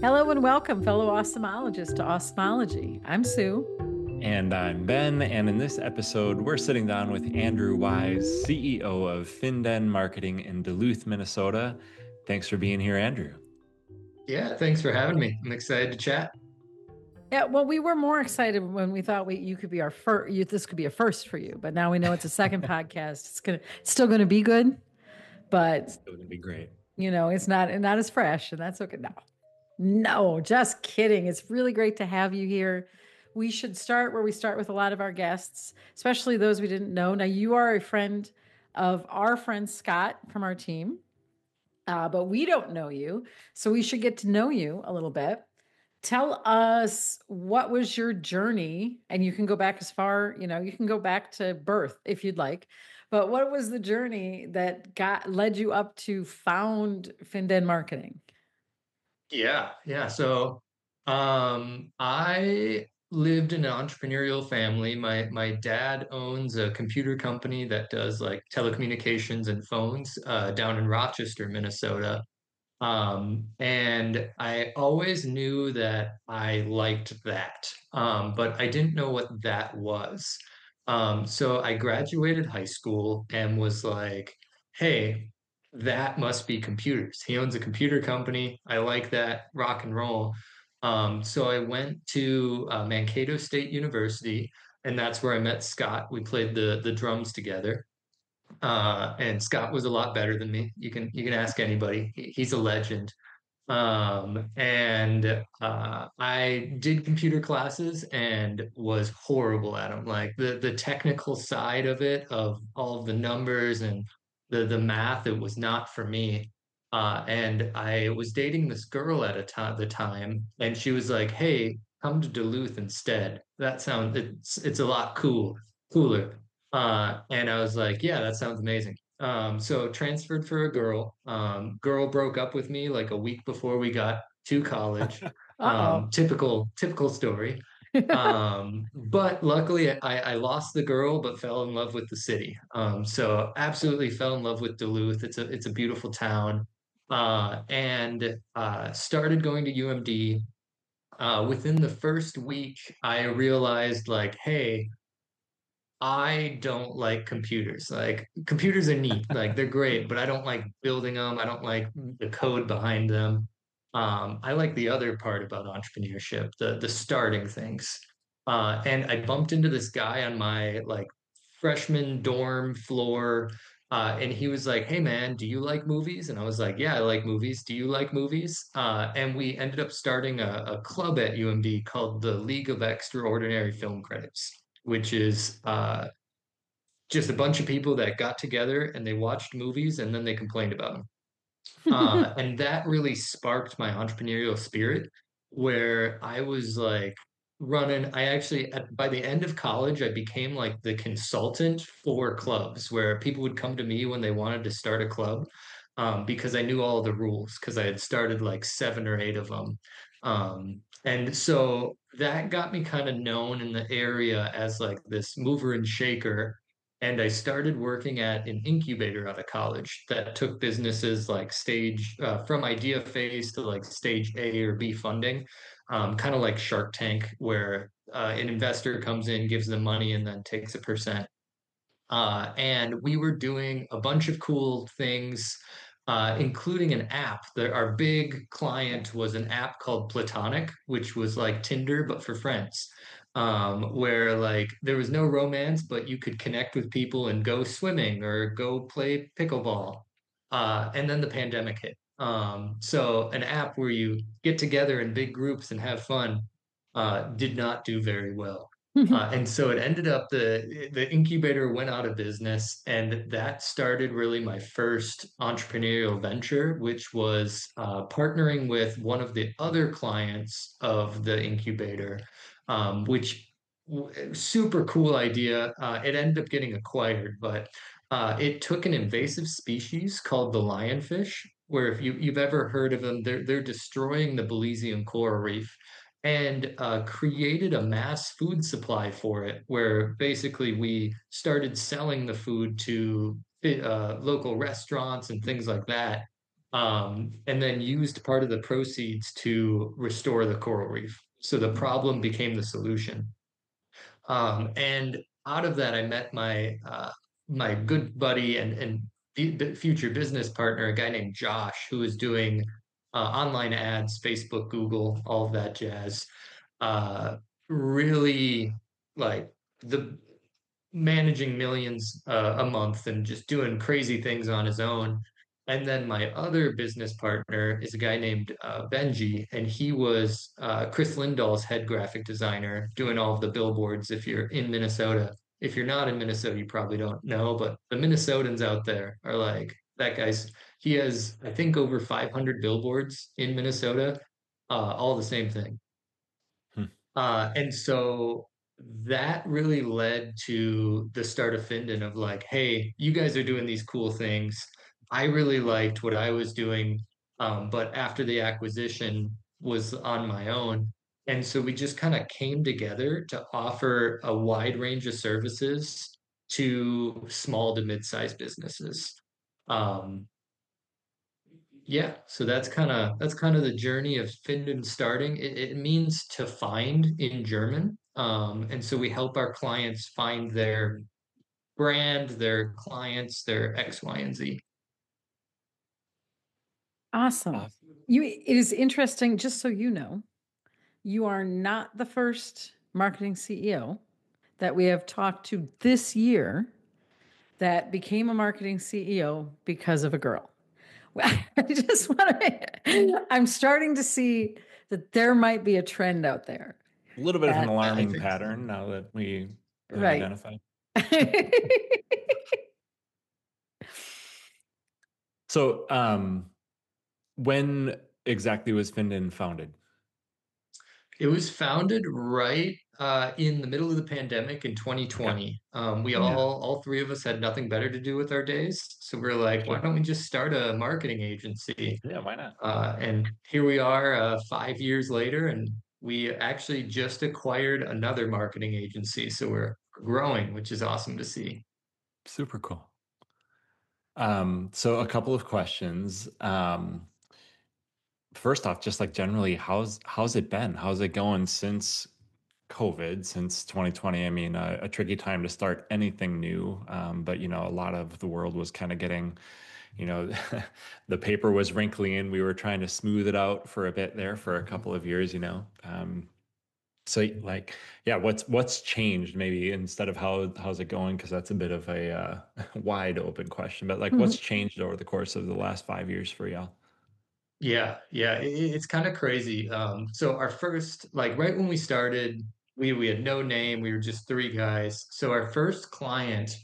Hello and welcome, fellow osmologists, to Osmology. I'm Sue. And I'm Ben, and in this episode, we're sitting down with Andrew Wise, CEO of FinDen Marketing in Duluth, Minnesota. Thanks for being here, Andrew. Yeah, thanks for having me. I'm excited to chat. Yeah, well, we were more excited when we thought you could be our first. This could be a first for you, but now we know it's a second podcast. It's still gonna be good, but Still gonna be great. it's not as fresh, and that's okay. No, just kidding. It's really great to have you here. We should start where we start with a lot of our guests, especially those we didn't know. Now, you are a friend of our friend Scott from our team. But we don't know you. So we should get to know you a little bit. Tell us, what was your journey? And you can go back as far, you can go back to birth if you'd like. But what was the journey that led you up to found FinDen Marketing? Yeah. I lived in an entrepreneurial family. My dad owns a computer company that does like telecommunications and phones down in Rochester, Minnesota. And I always knew that I liked that, but I didn't know what that was. So I graduated high school and was like, hey, that must be computers. He owns a computer company. I like that rock and roll. So I went to Mankato State University, and that's where I met Scott. We played the drums together. And Scott was a lot better than me. You can ask anybody. He's a legend. And I did computer classes and was horrible at them. Like the technical side of it, of all of the numbers and the math, it was not for me. And I was dating this girl at the time, and she was like, "Hey, come to Duluth instead. It's a lot cooler." And I was like, "Yeah, that sounds amazing." So transferred for a girl. Girl broke up with me like a week before we got to college. Uh Typical story. oh. But luckily I lost the girl, but fell in love with the city. So absolutely fell in love with Duluth. It's a beautiful town. And started going to UMD. Within the first week, I realized like, hey, I don't like computers. Like computers are neat, like they're great, but I don't like building them. I don't like the code behind them. I like the other part about entrepreneurship, the starting things. And I bumped into this guy on my like freshman dorm floor, and he was like, "Hey man, do you like movies?" And I was like, "Yeah, I like movies. Do you like movies?" And we ended up starting a club at UMD called the League of Extraordinary Film Critics, which is just a bunch of people that got together and they watched movies and then they complained about them. And that really sparked my entrepreneurial spirit, where I was like running. I actually, by the end of college, I became like the consultant for clubs, where people would come to me when they wanted to start a club, because I knew all the rules, because I had started like seven or eight of them. And so that got me kind of known in the area as like this mover and shaker. And I started working at an incubator out of college that took businesses like from idea phase to like stage A or B funding, kind of like Shark Tank, where an investor comes in, gives them money, and then takes a percent. And we were doing a bunch of cool things, including an app. Our big client was an app called Platonic, which was like Tinder, but for friends, where like there was no romance, but you could connect with people and go swimming or go play pickleball. And then the pandemic hit. So an app where you get together in big groups and have fun did not do very well. And so it ended up the incubator went out of business, and that started really my first entrepreneurial venture, which was partnering with one of the other clients of the incubator, which super cool idea. It ended up getting acquired, but it took an invasive species called the lionfish, where if you've ever heard of them, they're destroying the Belizean coral reef, and created a mass food supply for it, where basically we started selling the food to local restaurants and things like that. and then used part of the proceeds to restore the coral reef. So the problem became the solution. And out of that, I met my good buddy and future business partner, a guy named Josh, who was doing online ads, Facebook, Google, all of that jazz. Really like the managing millions a month and just doing crazy things on his own. And then my other business partner is a guy named Benji, and he was Chris Lindahl's head graphic designer, doing all of the billboards. If you're in Minnesota, if you're not in Minnesota, you probably don't know, but the Minnesotans out there are like, that guy's, he has, I think, over 500 billboards in Minnesota, all the same thing. Hmm. And so that really led to the start of Finden of like, hey, you guys are doing these cool things. I really liked what I was doing, but after the acquisition was on my own. And so we just kind of came together to offer a wide range of services to small to mid-sized businesses. Um, yeah, so that's kind of the journey of Finden starting. It means to find in German. And so we help our clients find their brand, their clients, their X, Y, and Z. Awesome. It is interesting, just so you know, you are not the first marketing CEO that we have talked to this year that became a marketing CEO because of a girl. I just want to, I'm starting to see that there might be a trend out there. A little bit of an That, I alarming think so. pattern now that we have right. identified. So, when exactly was Finden founded? It was founded right in the middle of the pandemic in Okay. 2020. We Yeah, all three of us had nothing better to do with our days. So we are like, why sure. don't we just start a marketing agency? Yeah, why not? And here we are 5 years later, and we actually just acquired another marketing agency. So we're growing, which is awesome to see. Super cool. So a couple of questions. First off, just like generally, how's it been? How's it going since COVID, since 2020? I mean, a tricky time to start anything new, but a lot of the world was kind of getting, you know, the paper was wrinkly and we were trying to smooth it out for a bit there for a couple of years. So like, yeah, what's changed maybe instead of how's it going? Because that's a bit of a wide open question, but like, what's changed over the course of the last 5 years for y'all? Yeah, yeah, it's kind of crazy. So our first, like right when we started, we had no name. We were just three guys. So our first client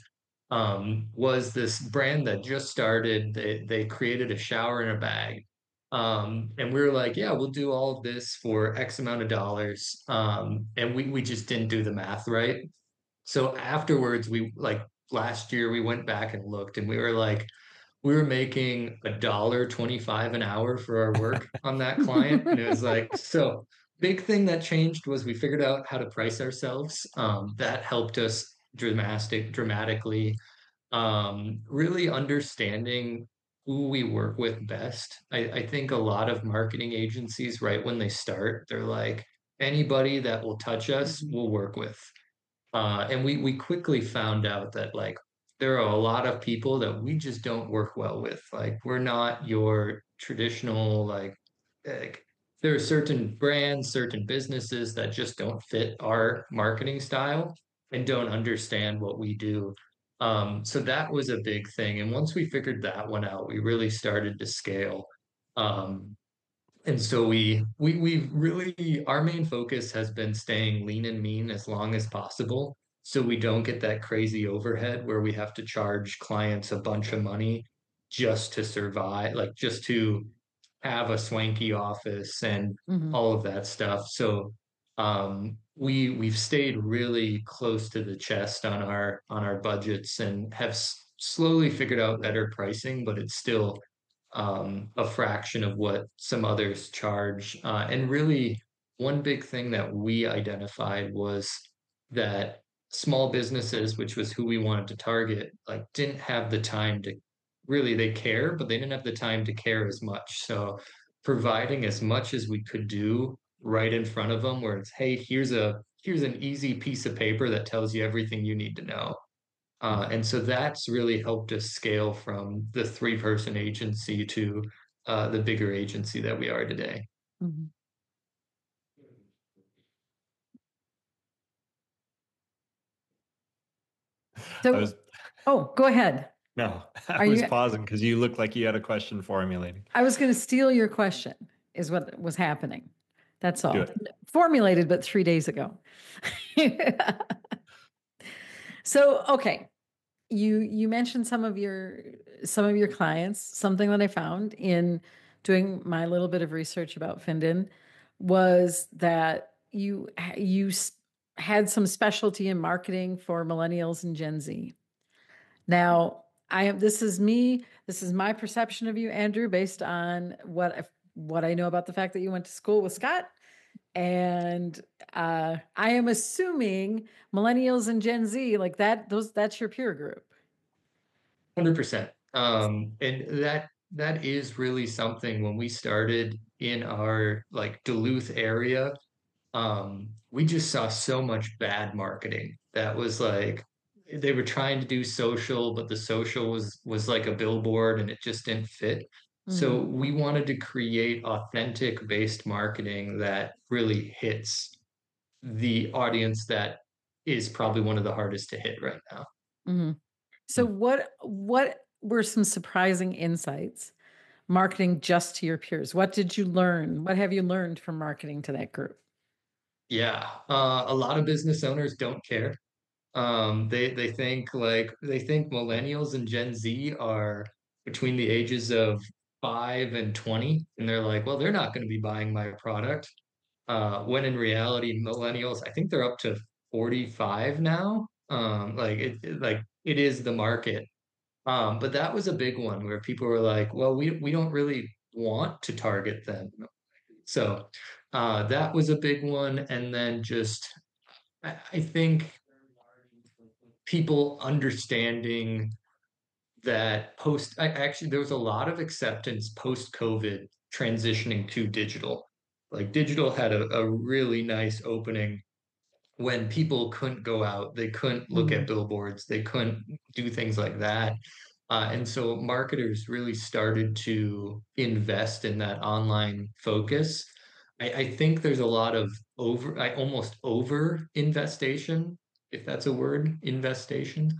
was this brand that just started. They created a shower in a bag, and we were like, yeah, we'll do all of this for X amount of dollars. And we just didn't do the math right. So afterwards, we like last year we went back and looked, and we were like we were making $1.25 an hour for our work on that client. And it was like, so big thing that changed was we figured out how to price ourselves. That helped us dramatically. Really understanding who we work with best. I think a lot of marketing agencies, right when they start, they're like, anybody that will touch us, we'll work with. And we quickly found out that like there are a lot of people that we just don't work well with. Like we're not your traditional like there are certain brands, certain businesses that just don't fit our marketing style and don't understand what we do. So that was a big thing. And once we figured that one out, we really started to scale. Um, and so we really our main focus has been staying lean and mean as long as possible so we don't get that crazy overhead where we have to charge clients a bunch of money just to survive, like just to have a swanky office and Mhm. all of that stuff. So we've stayed really close to the chest on our budgets and have slowly figured out better pricing, but it's still a fraction of what some others charge. And really, one big thing that we identified was that small businesses, which was who we wanted to target, like didn't have the time to really they care, but they didn't have the time to care as much. So providing as much as we could do right in front of them, where it's, hey, here's an easy piece of paper that tells you everything you need to know. And so that's really helped us scale from the three-person agency to the bigger agency that we are today. Mhm. I So, was oh, go ahead. no, I Are was you? pausing because you looked like you had a question formulating. I was going to steal your question, is what was happening. That's Do all. it. Formulated, but 3 days ago. So, okay. You mentioned some of your clients. Something that I found in doing my little bit of research about Finden was that had some specialty in marketing for millennials and Gen Z. Now, this is me, this is my perception of you, Andrew, based on what I know about the fact that you went to school with Scott. And I am assuming millennials and Gen Z, like that's your peer group. 100%. And that is really something when we started in our like Duluth area. We just saw so much bad marketing that was like they were trying to do social, but the social was like a billboard and it just didn't fit. So Mhm. we wanted to create authentic based marketing that really hits the audience that is probably one of the hardest to hit right now. Mhm. So what were some surprising insights marketing just to your peers? What did you learn? What have you learned from marketing to that group? Yeah, a lot of business owners don't care. They think millennials and Gen Z are between the ages of 5 and 20, and they're like, well, they're not going to be buying my product. When in reality, millennials, I think they're up to 45 now. Like it is the market. But that was a big one where people were like, well, we don't really want to target them. So that was a big one. And then just I think people understanding that actually there was a lot of acceptance post COVID transitioning to digital. Like digital had a really nice opening when people couldn't go out, they couldn't look at Mhm. billboards, they couldn't do things like that. And so marketers really started to invest in that online focus. I think there's a lot of I almost over investation, if that's a word, investation,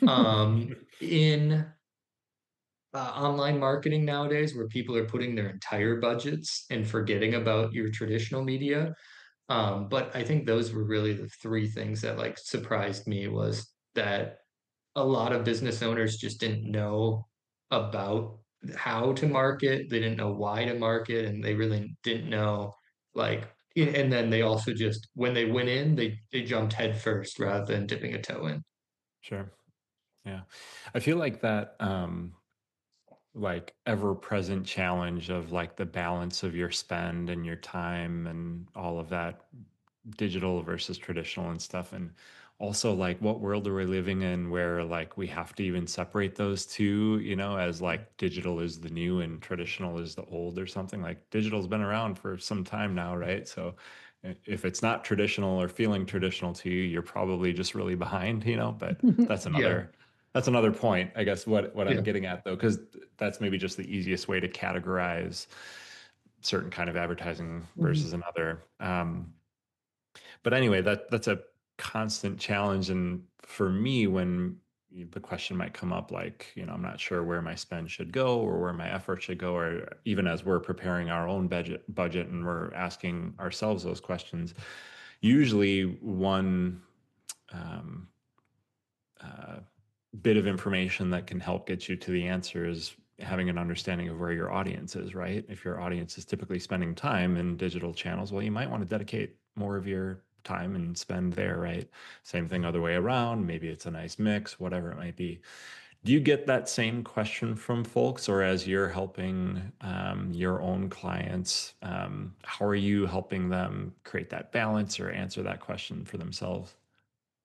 in online marketing nowadays, where people are putting their entire budgets and forgetting about your traditional media. But I think those were really the three things that like surprised me was that a lot of business owners just didn't know about how to market. They didn't know why to market, and they really didn't know like. And then they also just when they went in, they jumped head first rather than dipping a toe in. Sure. Yeah. I feel like that like ever present challenge of like the balance of your spend and your time and all of that digital versus traditional and stuff. And also like what world are we living in where like we have to even separate those two, as like digital is the new and traditional is the old or something. Like digital's been around for some time now, right? So if it's not traditional or feeling traditional to you, you're probably just really behind, but that's Yeah, another point, I guess. What I'm yeah. getting at though, because that's maybe just the easiest way to categorize certain kind of advertising Mhm. versus another. But anyway, that's a constant challenge. And for me, when the question might come up, like, I'm not sure where my spend should go or where my effort should go, or even as we're preparing our own budget and we're asking ourselves those questions, usually one um, uh, bit of information that can help get you to the answer is having an understanding of where your audience is, right? If your audience is typically spending time in digital channels, well, you might want to dedicate more of your time and spend there, right? Same thing other way around. Maybe it's a nice mix, whatever it might be. Do you get that same question from folks, or as you're helping your own clients, how are you helping them create that balance or answer that question for themselves?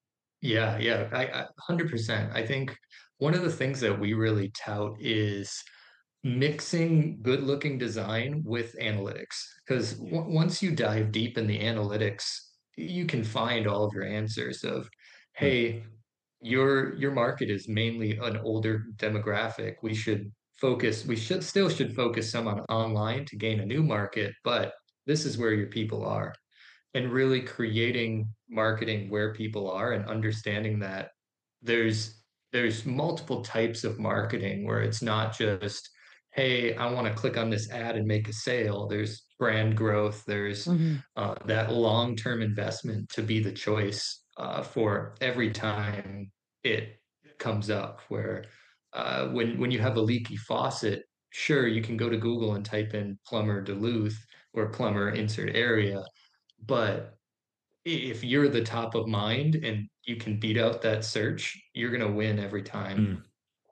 Yeah, I 100%. I think one of the things that we really tout is mixing good looking design with analytics. Because once you dive deep in the analytics, you can find all of your answers of, Mm, hey, your market is mainly an older demographic. We should focus some on online to gain a new market, but this is where your people are. And really creating marketing where people are and understanding that there's there's multiple types of marketing where it's not just, hey, I want to click on this ad and make a sale. There's brand growth. There's Mhm. that long-term investment to be the choice for every time it comes up. Where when you have a leaky faucet, sure, you can go to Google and type in plumber Duluth or plumber insert area, but if you're the top of mind and you can beat out that search, you're going to win every time. mm.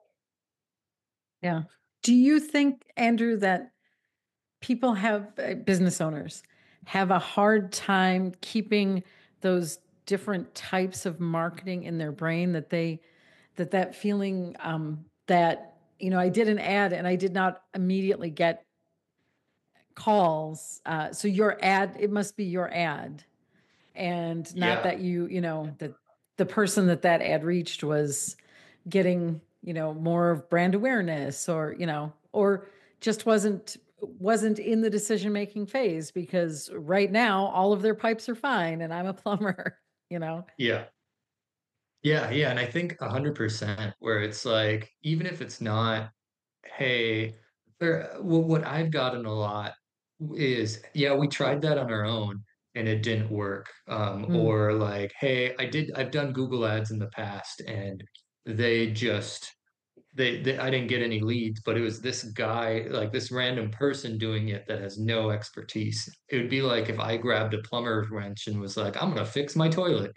Yeah. Do you think, Andrew, that people business owners have a hard time keeping those different types of marketing in their brain, that feeling, that, I did an ad and I did not immediately get calls. So your ad, it must be your ad, and not Yeah. that that the person that ad reached was getting, more of brand awareness, or, or just wasn't in the decision making phase, because right now all of their pipes are fine and I'm a plumber, you know. Yeah. Yeah. And I think 100% where it's like, even if it's not, hey, well, what I've gotten a lot is, yeah, we tried that on our own and it didn't work. Mm. Or like, hey, I've done Google ads in the past and they just I didn't get any leads, but it was this guy, like this random person doing it that has no expertise. It would be like if I grabbed a plumber wrench and was like, I'm gonna fix my toilet.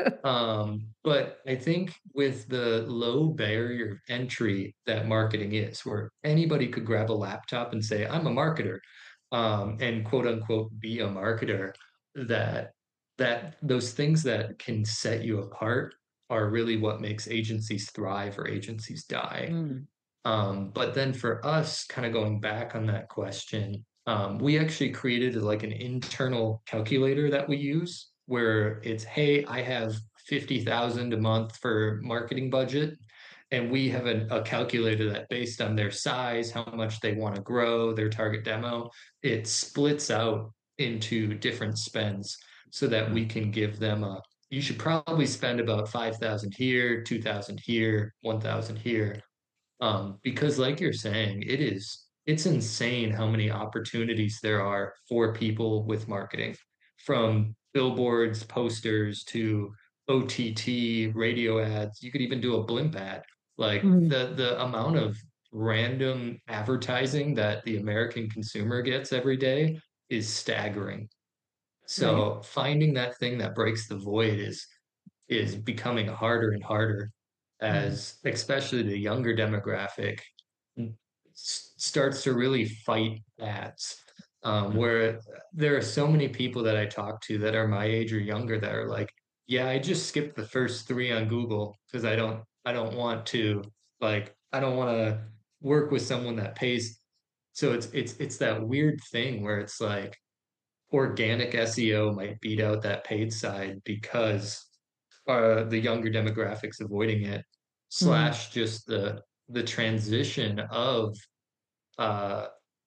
But I think with the low barrier of entry that marketing is, where anybody could grab a laptop and say, I'm a marketer, and quote unquote be a marketer, that those things that can set you apart are really what makes agencies thrive or agencies die. Mm. But then for us, kind of going back on that question, we actually created like an internal calculator that we use where it's, hey, I have 50,000 a month for marketing budget. And we have a calculator that based on their size, how much they want to grow, their target demo, it splits out into different spends so that Mm. we can give them you should probably spend about 5,000 here, 2,000 here, 1,000 here, because like you're saying, it's insane how many opportunities there are for people with marketing, from billboards, posters to OTT, radio ads. You could even do a blimp ad. Like Mm. the amount of random advertising that the American consumer gets every day is staggering. Right. So finding that thing that breaks the void is becoming harder and harder Mhm. as especially the younger demographic starts to really fight ads. Mm. Where there are so many people that I talk to that are my age or younger that are like, yeah, I just skipped the first three on Google because I don't want to, like, I don't want to work with someone that pays. So it's that weird thing where it's like organic SEO might beat out that paid side because the younger demographics avoiding it, Mm. slash just the transition of uh,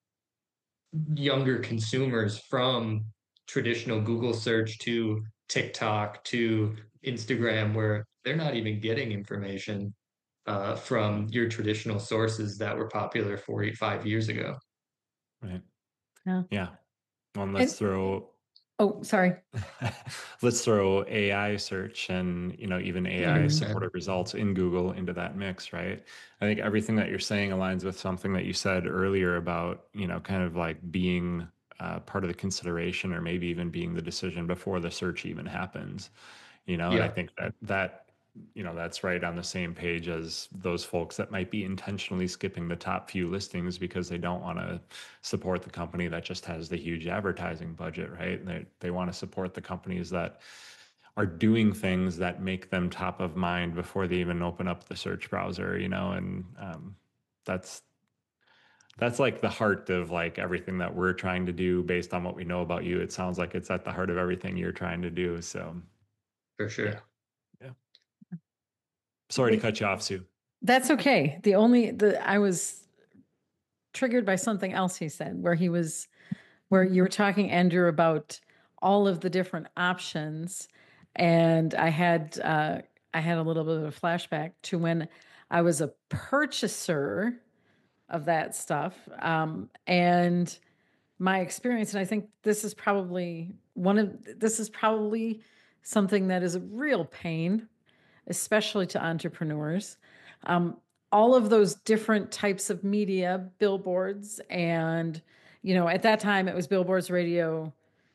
younger consumers from traditional Google search to TikTok to Instagram, where they're not even getting information from your traditional sources that were popular 45 years ago. Right. Yeah. Yeah. Well, And oh, sorry. let's throw AI search and, even AI Mm. 100%. supported results in Google into that mix, right? I think everything that you're saying aligns with something that you said earlier about, kind of like being part of the consideration, or maybe even being the decision before the search even happens, and I Yeah. think that's right on the same page as those folks that might be intentionally skipping the top few listings because they don't want to support the company that just has the huge advertising budget, right? They want to support the companies that are doing things that make them top of mind before they even open up the search browser, and that's that's like the heart of like everything that we're trying to do based on what we know about you. It sounds like it's at the heart of everything you're trying to do. So For yeah, sure. yeah. Sorry to cut you off, Sue. That's okay. I was triggered by something else he said, where you were talking, Andrew, about all of the different options, and I had a little bit of a flashback to when I was a purchaser of that stuff, and my experience, and I think this is probably something that is a real pain, especially to entrepreneurs. Um, all of those different types of media, billboards, and at that time it was billboards, radio,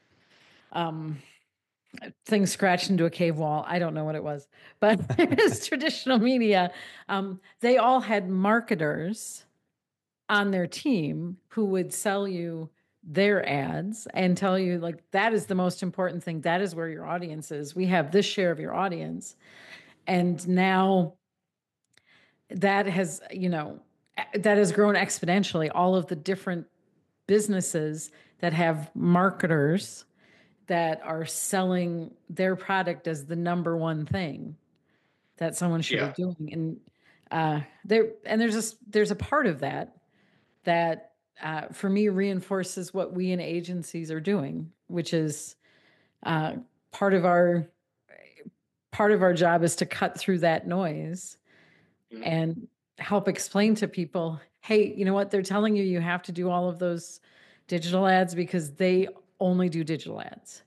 things scratched into a cave wall. I don't know what it was, but it was traditional media. They all had marketers on their team who would sell you their ads and tell you, like, that is the most important thing. That is where your audience is. We have this share of your audience. And now that has, that has grown exponentially. All of the different businesses that have marketers that are selling their product as the number one thing that someone should Yeah. be doing. And there's a part of that for me reinforces what we in agencies are doing, which is uh, part of our part of our job is to cut through that noise Mhm. and help explain to people, hey, you know what? They're telling you have to do all of those digital ads because they only do digital ads.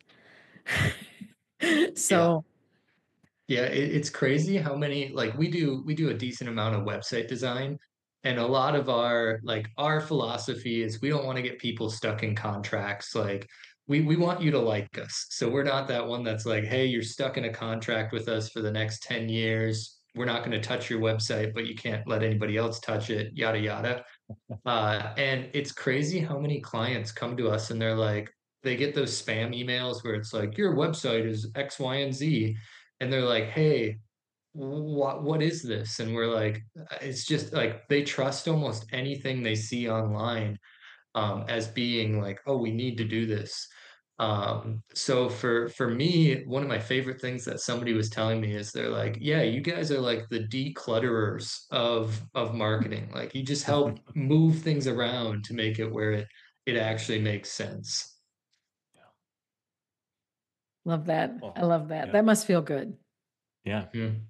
Yeah. So, Yeah, it's crazy how many, like, we do a decent amount of website design, and a lot of our philosophy is we don't want to get people stuck in contracts. Like, we want you to like us. So we're not that one that's like, hey, you're stuck in a contract with us for the next 10 years. We're not going to touch your website, but you can't let anybody else touch it, yada yada. And it's crazy how many clients come to us and they're like, they get those spam emails where it's like, your website is X, Y, and Z. And they're like, hey, what is this? And we're like, it's just like they trust almost anything they see online as being like, oh, we need to do this. So for me, one of my favorite things that somebody was telling me is they're like, yeah, you guys are like the declutterers of marketing. Like you just help move things around to make it where it actually makes sense. love that. I Well, love that. yeah, That must feel good. yeah. Mhm.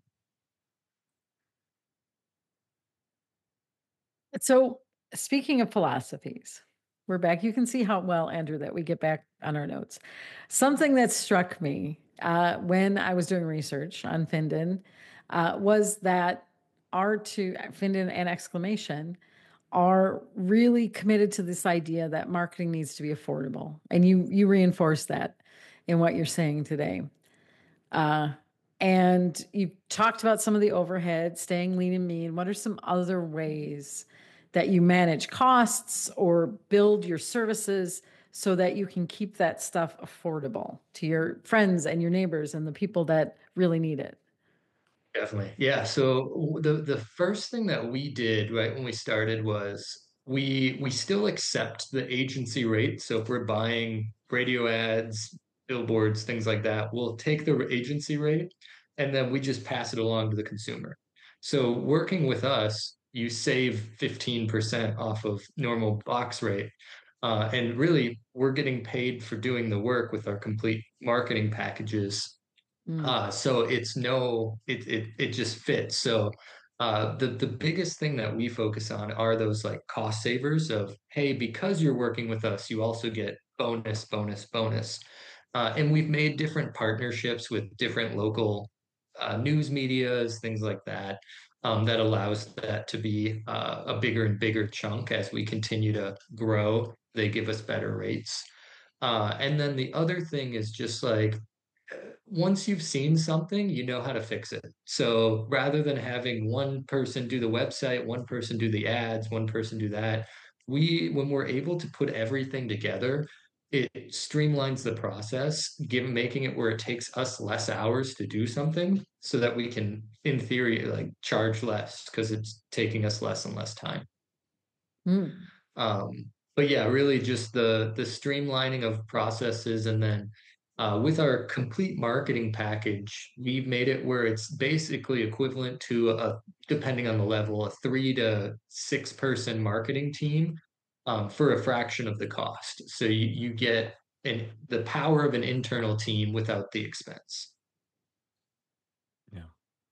So, speaking of philosophies, we're back. You can see how well, Andrew, that we get back on our notes. Something that struck me when I was doing research on Finden was that Finden and Exclamation are really committed to this idea that marketing needs to be affordable, and you reinforce that in what you're saying today. Uh, and you talked about some of the overhead, staying lean and mean. What are some other ways that you manage costs or build your services so that you can keep that stuff affordable to your friends and your neighbors and the people that really need it? Definitely. Yeah. So the first thing that we did right when we started was we still accept the agency rate. So if we're buying radio ads, billboards, things like that, we'll take the agency rate and then we just pass it along to the consumer. So working with us, you save 15% off of normal box rate. And really, we're getting paid for doing the work with our complete marketing packages, Mm, so it's no, it just fits. So the biggest thing that we focus on are those like cost savers of, hey, because you're working with us, you also get bonus, bonus, bonus. And we've made different partnerships with different local news medias, things like that, that allows that to be a bigger and bigger chunk as we continue to grow. They give us better rates. And then the other thing is just like once you've seen something, you know how to fix it. So rather than having one person do the website, one person do the ads, one person do that, when we're able to put everything together, it streamlines the process, given making it where it takes us less hours to do something so that we can, in theory, like charge less because it's taking us less and less time. Mm. But yeah, really just the streamlining of processes, and then with our complete marketing package, we've made it where it's basically equivalent to depending on the level, a 3 to 6 person marketing team for a fraction of the cost. So you get the power of an internal team without the expense. Yeah.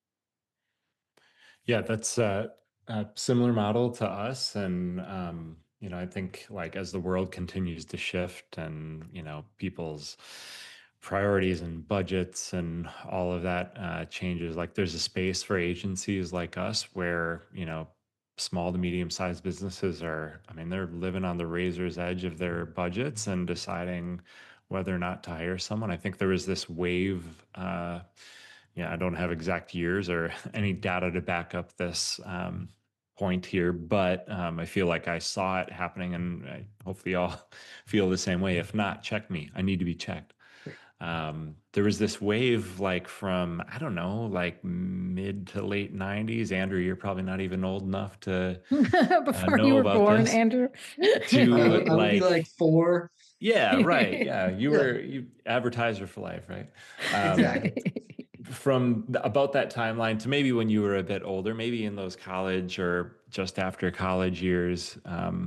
Yeah, that's a similar model to us. And, I think like as the world continues to shift and, people's priorities and budgets and all of that changes, like there's a space for agencies like us where, small to medium sized businesses are, I mean, they're living on the razor's edge of their budgets and deciding whether or not to hire someone. I think there was this wave. Yeah, I don't have exact years or any data to back up this point here, but I feel like I saw it happening, and hopefully y'all feel the same way. If not, check me. I need to be checked. There was this wave like from, I don't know, like mid to late 90s. Andrew, you're probably not even old enough to Before you know were about born, this, Andrew. to I would be like like, 4. yeah, right. Yeah, Yeah, you advertiser for life, right? exactly. About that timeline to maybe when you were a bit older, maybe in those college or just after college years,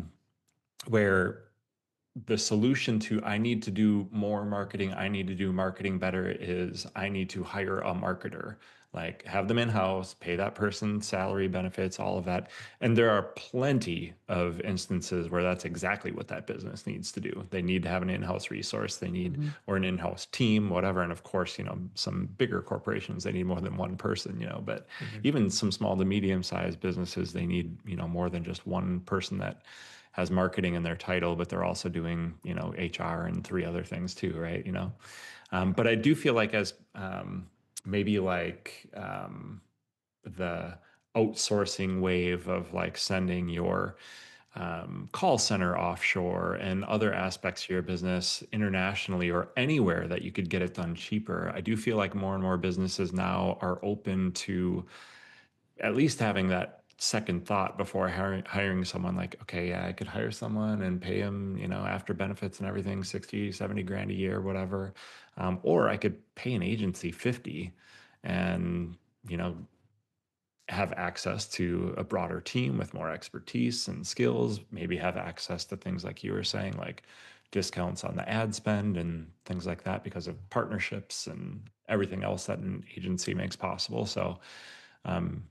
where the solution to I need to do more marketing, I need to do marketing better is I need to hire a marketer, like have them in house, pay that person salary, benefits, all of that. And there are plenty of instances where that's exactly what that business needs to do. They need to have an in-house resource, they need, Mhm. or an in-house team, whatever. And of course, some bigger corporations, they need more than one person, but Mhm. even some small to medium sized businesses, they need, more than just one person that has marketing in their title, but they're also doing, HR and 3 other things too, right? But I do feel like as maybe like the outsourcing wave of like sending your call center offshore and other aspects of your business internationally or anywhere that you could get it done cheaper. I do feel like more and more businesses now are open to at least having that second thought before hiring someone like, okay, yeah, I could hire someone and pay him, after benefits and everything, 60, 70 grand a year, whatever. Or I could pay an agency 50 and, you know, have access to a broader team with more expertise and skills, maybe have access to things like you were saying, like discounts on the ad spend and things like that because of partnerships and everything else that an agency makes possible. So, um,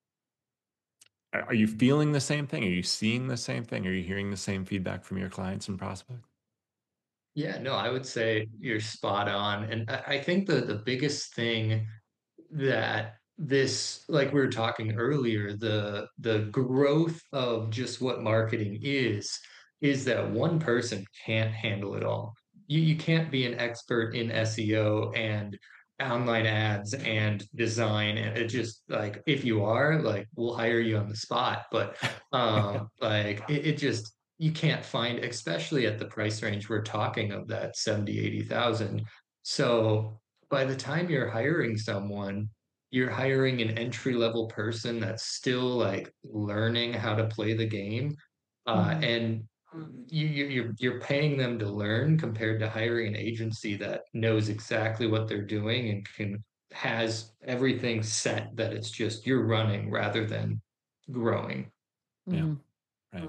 are you feeling the same thing? Are you seeing the same thing? Are you hearing the same feedback from your clients and prospects? Yeah, no, I would say you're spot on. And I think the biggest thing that this, like we were talking earlier, the growth of just what marketing is that one person can't handle it all. You can't be an expert in SEO and online ads and design, and it just like if you are, like we'll hire you on the spot. But Yeah. like it just you can't find, especially at the price range we're talking of, that 70, 80,000. So by the time you're hiring someone, you're hiring an entry level person that's still like learning how to play the game, Mhm. and you're paying them to learn compared to hiring an agency that knows exactly what they're doing and has everything set that it's just you're running rather than growing. Yeah. Mhm. Right.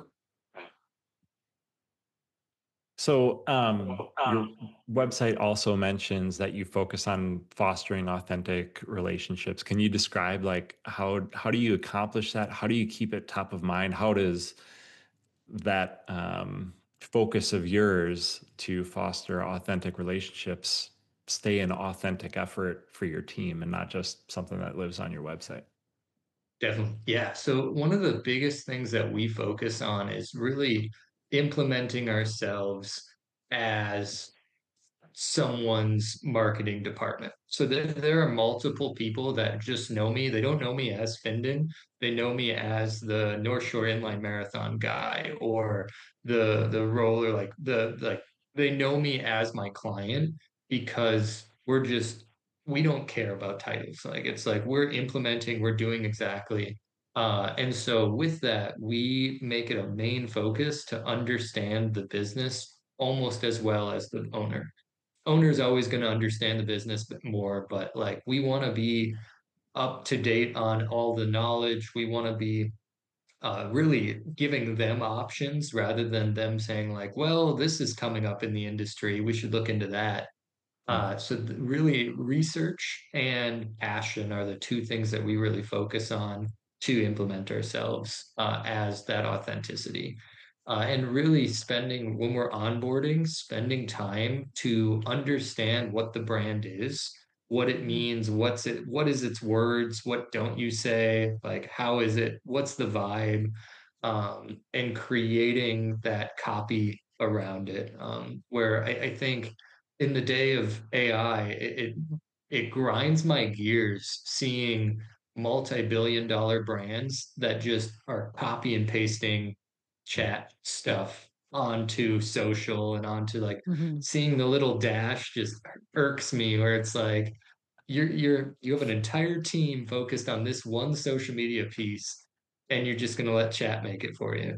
So, your website also mentions that you focus on fostering authentic relationships. Can you describe like how do you accomplish that? How do you keep it top of mind? How does that focus of yours to foster authentic relationships stay an authentic effort for your team and not just something that lives on your website? Definitely. Yeah. So one of the biggest things that we focus on is really implementing ourselves as someone's marketing department. So there are multiple people that just know me. They don't know me as Finden. They know me as the North Shore Inline Marathon guy, or the roller, like they know me as my client because we don't care about titles. Like it's like we're implementing, we're doing exactly. And so with that, we make it a main focus to understand the business almost as well as the owner. Owner's always going to understand the business more, but like we want to be up to date on all the knowledge. We want to be really giving them options rather than them saying like, well, this is coming up in the industry. We should look into that. Mhm. Really, research and passion are the two things that we really focus on to implement ourselves as that authenticity. And really spending, when we're onboarding, spending time to understand what the brand is, what it means, what is its words, what don't you say, like how is it, what's the vibe, and creating that copy around it. Where I think in the day of AI, it grinds my gears seeing multi-billion dollar brands that just are copy and pasting chat stuff onto social and onto like Mhm. seeing the little dash just irks me where it's like you have an entire team focused on this one social media piece and you're just going to let chat make it for you.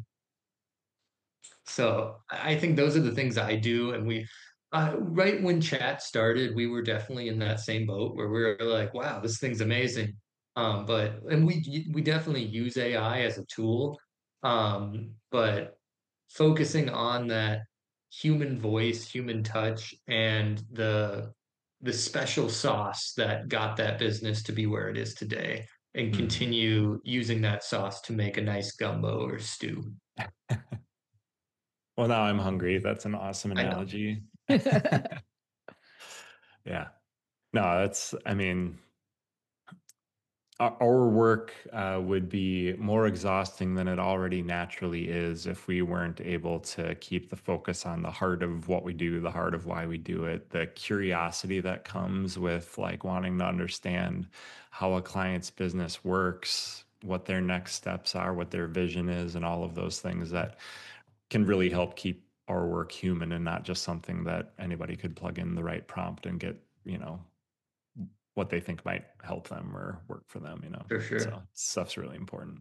So I think those are the things I do. And right when chat started, we were definitely in that same boat where we were like, wow, this thing's amazing. And we definitely use AI as a tool. But focusing on that human voice, human touch, and the special sauce that got that business to be where it is today, and Mhm. continue using that sauce to make a nice gumbo or stew. Well, now I'm hungry. That's an awesome I know. analogy. Yeah. No, I mean, our work would be more exhausting than it already naturally is if we weren't able to keep the focus on the heart of what we do, the heart of why we do it, the curiosity that comes with like wanting to understand how a client's business works, what their next steps are, what their vision is, and all of those things that can really help keep our work human and not just something that anybody could plug in the right prompt and get, what they think might help them or work for them. For sure. So stuff's really important.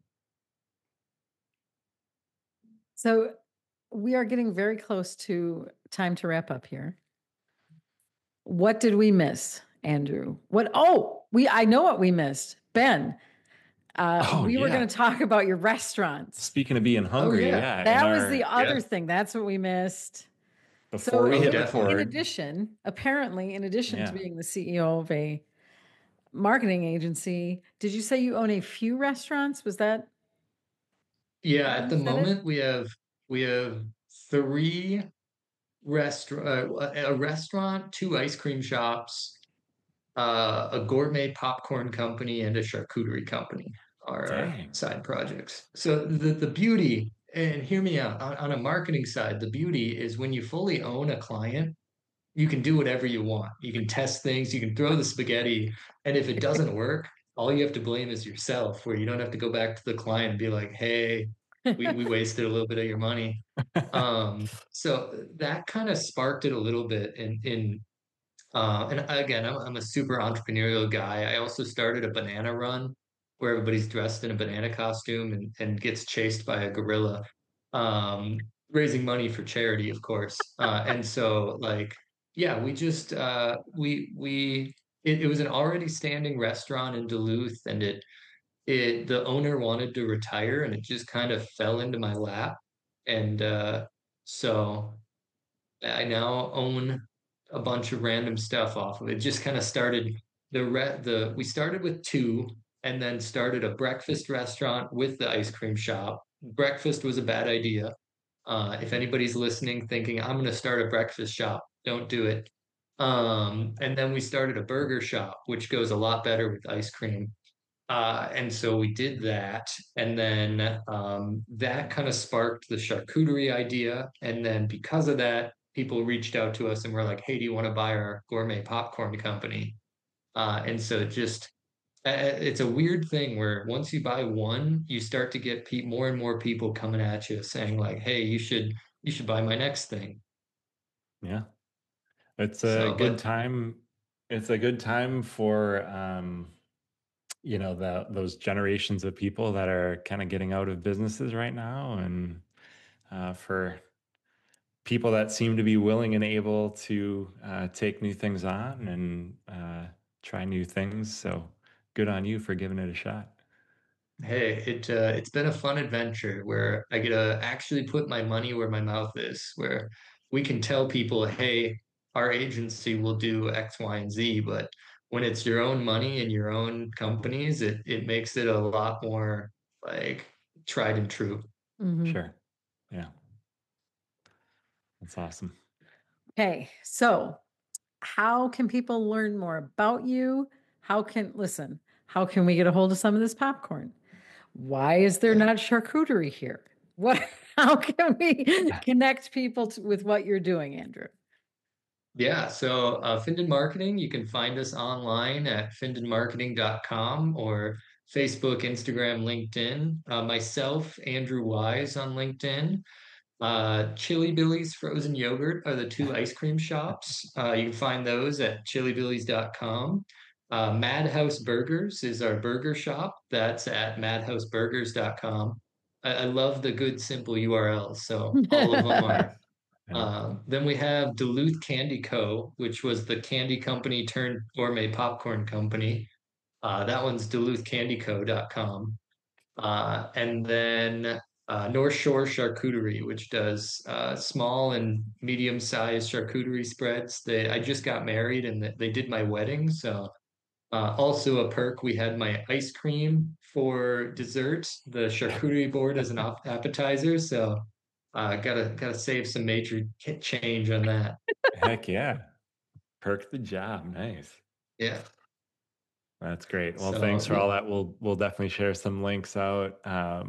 So we are getting very close to time to wrap up here. What did we miss, Andrew? I know what we missed. Ben, Oh we were yeah. going to talk about your restaurants. Speaking of being Oh hungry, yeah. yeah, in That was the our Yeah. other thing. That's what we missed. before So we Oh, hit definitely. in record, addition, apparently, in addition to yeah. being the CEO of a marketing agency, did you say you own a few restaurants? Was that Yeah, how at you the said it? moment we have three a restaurant, two ice cream shops, a gourmet popcorn company, and a charcuterie company are our Dang. side projects. So the beauty, and hear me out, on a marketing side, the beauty is when you fully own a client, you can do whatever you want. You can test things, you can throw the spaghetti, and if it doesn't work, all you have to blame is yourself, where you don't have to go back to the client and be like, hey, we wasted a little bit of your money. So that kind of sparked it a little bit and again, I'm a super entrepreneurial guy. I also started a banana run where everybody's dressed in a banana costume and gets chased by a gorilla, raising money for charity, of course. And so, like, yeah, we just it was an already standing restaurant in Duluth, and it the owner wanted to retire, and it just kind of fell into my lap, and so. I now own a bunch of random stuff off of it. Just kind of started we started with two and then started a breakfast restaurant with the ice cream shop. Breakfast was a bad idea. If anybody's listening thinking I'm going to start a breakfast shop, don't do it. And then we started a burger shop, which goes a lot better with ice cream. And so we did that. And then that kind of sparked the charcuterie idea. And then because of that, people reached out to us and were like, hey, do you want to buy our gourmet popcorn company? And so it's a weird thing where once you buy one, you start to get more and more people coming at you saying like, hey, you should buy my next thing. Yeah. It's a So, good but time. It's a good time for those generations of people that are kind of getting out of businesses right now, and for people that seem to be willing and able to take new things on and try new things. So good on you for giving it a shot. hey, it's been a fun adventure where I get to actually put my money where my mouth is, where we can tell people, hey, our agency will do X, Y, and Z, but when it's your own money and your own companies, it makes it a lot more like tried and true. Mhm. Sure. Yeah, that's awesome. Okay, so how can people learn more about you? How can we get a hold of some of this popcorn? Why is there Yeah. not charcuterie here? What how can we connect people with what you're doing, Andrew? Yeah, so Findon Marketing, you can find us online at findonmarketing.com or Facebook, Instagram, LinkedIn. Myself, Andrew Wise on LinkedIn. Chili Billy's Frozen Yogurt are the two ice cream shops. You can find those at chilibillys.com. Madhouse Burgers is our burger shop. That's at madhouseburgers.com. I love the good, simple URLs. So all of them are. Nice. Yeah. Then we have Duluth Candy Co., which was the candy company turned gourmet popcorn company. That one's duluthcandyco.com. And then North Shore Charcuterie, which does small and medium-sized charcuterie spreads. I just got married and they did my wedding, so also a perk. We had my ice cream for dessert, the charcuterie board as an appetizer. So gotta save some major change on that. Heck yeah. Perk the job. Nice. Yeah. That's great. Well, So thanks for yeah, all that. We'll definitely share some links out.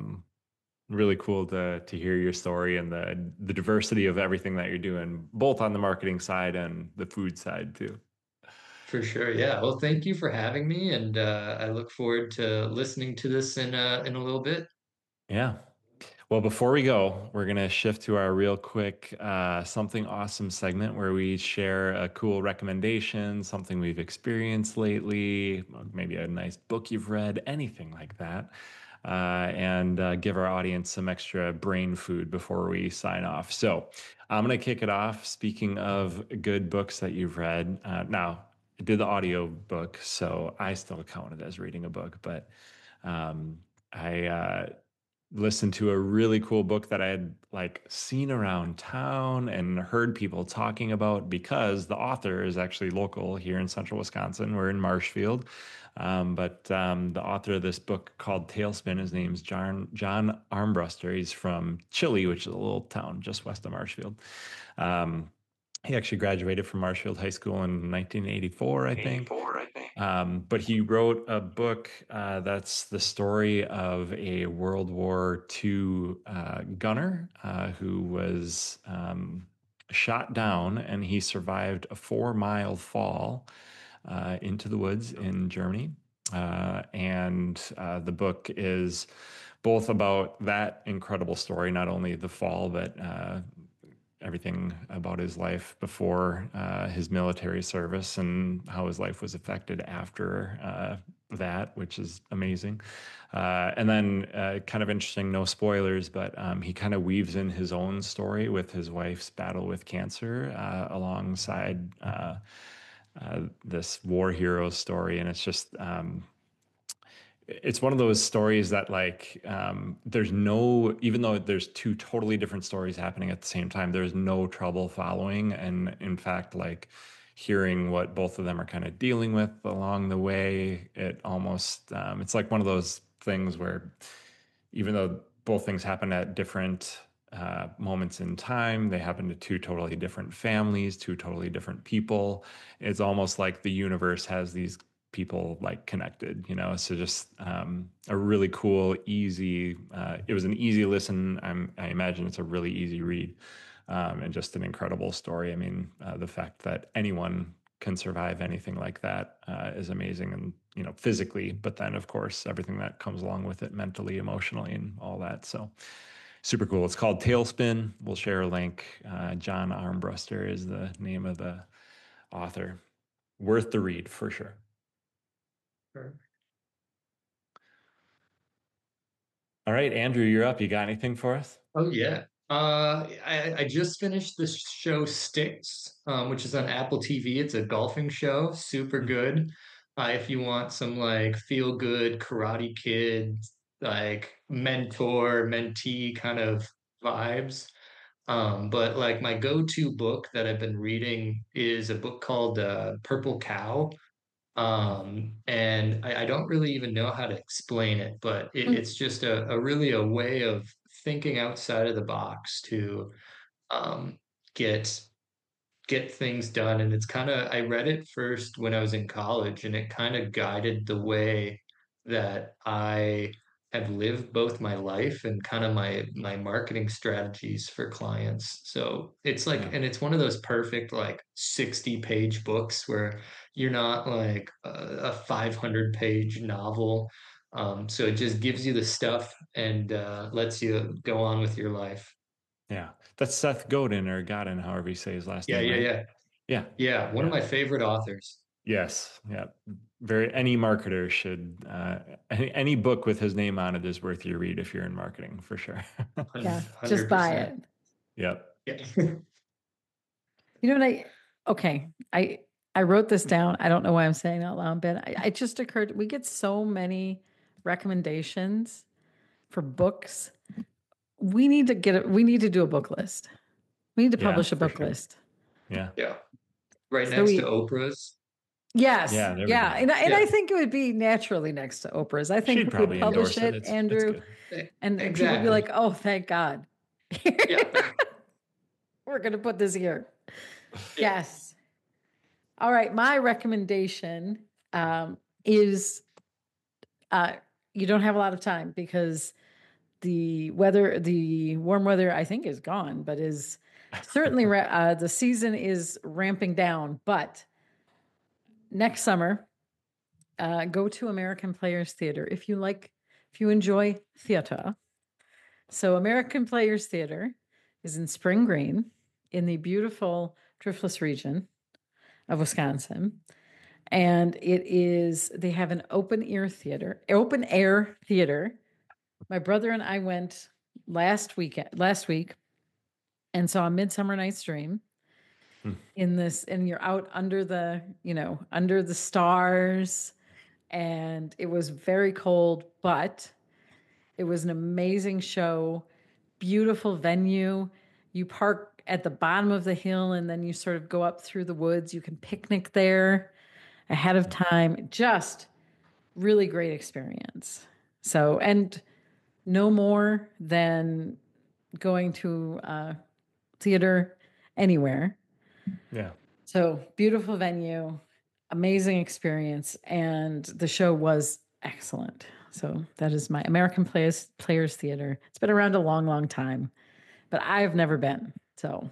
Really cool to hear your story and the diversity of everything that you're doing, both on the marketing side and the food side too. for sure. Yeah. Well, thank you for having me, and I look forward to listening to this in a little bit. Yeah. Well, before we go, we're going to shift to our real quick something awesome segment where we share a cool recommendation, something we've experienced lately, maybe a nice book you've read, anything like that, and give our audience some extra brain food before we sign off. So I'm going to kick it off. Speaking of good books that you've read, now I did the audio book, so I still count it as reading a book, but um, I listened to a really cool book that I had like seen around town and heard people talking about because the author is actually local here in central Wisconsin. We're in Marshfield. But the author of this book called Tailspin, his name's John Armbruster. He's from Chile, which is a little town just west of Marshfield. Um, he actually graduated from Marshfield High School in 1984, I think. 84, I think. But he wrote a book that's the story of a World War II gunner who was shot down, and he survived a 4 mile fall into the woods in Germany. And the book is both about that incredible story, not only the fall, but everything about his life before his military service and how his life was affected after that, which is amazing. And then, kind of interesting, no spoilers, but he kind of weaves in his own story with his wife's battle with cancer alongside this war hero story. And it's one of those stories that there's no, even though there's two totally different stories happening at the same time, there's no trouble following. And in fact, like hearing what both of them are kind of dealing with along the way, it almost it's like one of those things where even though both things happen at different moments in time, they happen to two totally different families, two totally different people. It's almost like the universe has these people like connected, So just a really cool, easy. It was an easy listen. I imagine it's a really easy read, and just an incredible story. I mean, the fact that anyone can survive anything like that is amazing, and physically, but then of course everything that comes along with it, mentally, emotionally, and all that. So super cool. It's called Tailspin. We'll share a link. John Armbruster is the name of the author. Worth the read for sure. Sure. All right, Andrew, you're up. You got anything for us? Oh yeah. I just finished the show Sticks, which is on Apple TV. It's a golfing show, super good. If you want some like feel good Karate Kid, like mentor, mentee kind of vibes. But like my go-to book that I've been reading is a book called Purple Cow. And I don't really even know how to explain it, but it's just a really a way of thinking outside of the box to um, get get things done. And it's kind of, I read it first when I was in college, and it kind of guided the way that I have lived both my life and kind of my marketing strategies for clients. So it's like, Yeah. and it's one of those perfect like 60-page books where you're not like a 500-page novel. So it just gives you the stuff and lets you go on with your life. Yeah. That's Seth Godin or Godin, however you say his last Yeah, name, yeah, right? yeah. Yeah. Yeah, one of Yeah. my favorite authors. Yes. Yeah. Any marketer should, any book with his name on it is worth your read if you're in marketing for sure. Yeah, just buy it. 100%. Yep. Yeah. You know what I wrote this down. I don't know why I'm saying it out loud, Ben. It just occurred, we get so many recommendations for books. We need to do a book list. We need to Yeah, publish a for book sure. list. Yeah. Yeah. Right So next we- to Oprah's. Yes. Yeah, there we Yeah. go. And Yeah. I think it would be naturally next to Oprah's. I think She'd we probably would publish endorse it. it, It's Andrew, good. and people would be Exactly. like, oh, thank God. Yeah. We're going to put this here. Yeah. Yes. All right. My recommendation is you don't have a lot of time because the warm weather, I think, is gone, but is certainly the season is ramping down. But next summer, go to American Players Theater if you enjoy theater. So American Players Theater is in Spring Green in the beautiful Driftless region of Wisconsin. And they have an open air theater. My brother and I went last week and saw Midsummer Night's Dream and you're out under the stars, and it was very cold, but it was an amazing show, beautiful venue. You park at the bottom of the hill and then you sort of go up through the woods. You can picnic there ahead of time. Just really great experience. So, and no more than going to theater anywhere. Yeah. So beautiful venue, amazing experience, and the show was excellent. So that is my American Players Theater. It's been around a long, long time, but I've never been. So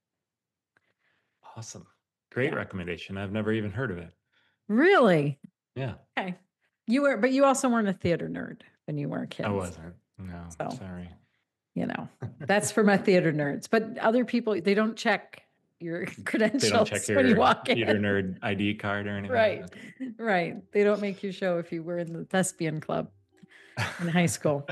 Awesome. Great Yeah. recommendation. I've never even heard of it. really, Yeah. okay. But you also weren't a theater nerd when you were kids. I wasn't. No, So. sorry. That's for my theater nerds. But other people, they don't check your They credentials don't check when you your walk in. theater nerd ID card or anything. Right. Okay. Right. They don't make you show if you were in the thespian club in high school.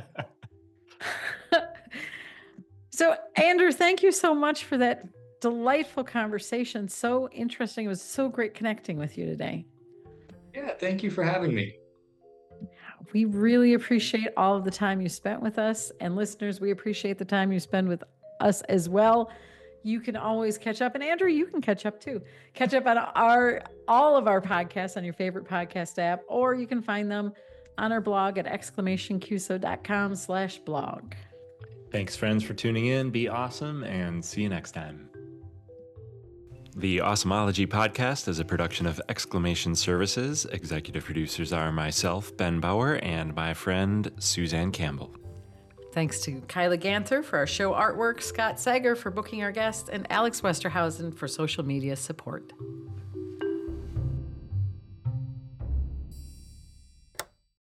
So, Andrew, thank you so much for that delightful conversation. So interesting. It was so great connecting with you today. Yeah, thank you for having me. We really appreciate all of the time you spent with us. And listeners, we appreciate the time you spend with us as well. You can always catch up. And Andrew, you can catch up too. Catch up on all of our podcasts on your favorite podcast app, or you can find them on our blog at exclamationqso.com/blog. Thanks, friends, for tuning in. Be awesome and see you next time. The Awesomology podcast is a production of Exclamation Services. Executive producers are myself, Ben Bauer, and my friend, Suzanne Campbell. Thanks to Kyla Ganther for our show artwork, Scott Sager for booking our guests, and Alex Westerhausen for social media support.